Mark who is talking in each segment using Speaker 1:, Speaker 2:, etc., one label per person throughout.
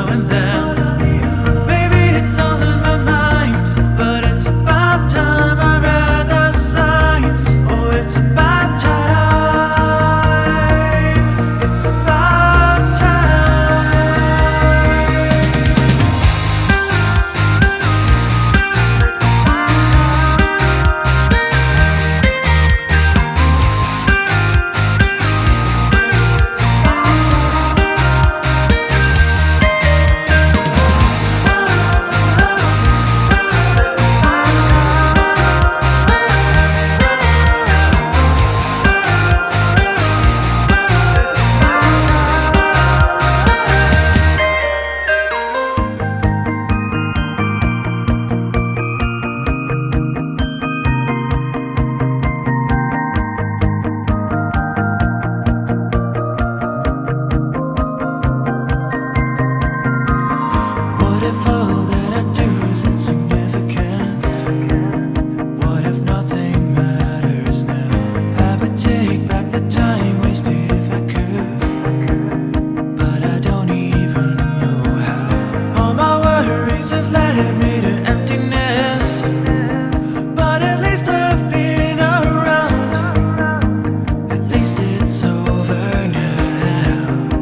Speaker 1: now and then. Maybe it's all in my mind, but it's about time I read the signs. Oh, it's about time. It's about time. What if all that I do is insignificant? What if nothing matters now? I would take back the time wasted if I could, but I don't even know how. All my worries have led me to emptiness, but at least I've been around. At least it's over now.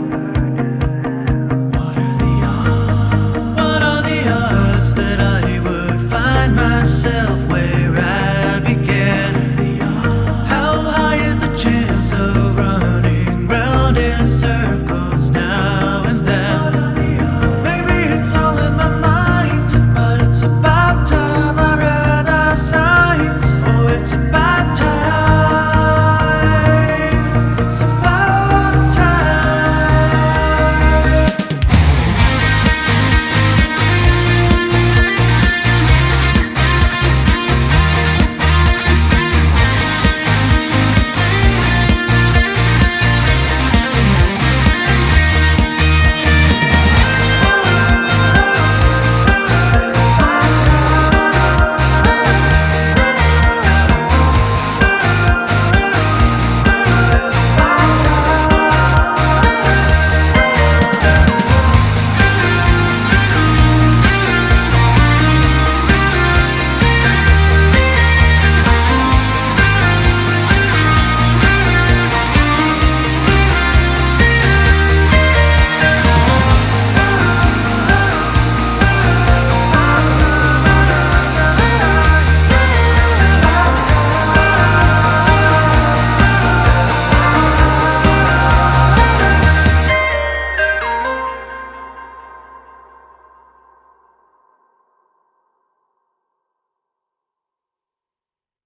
Speaker 1: What are the odds that I would find myself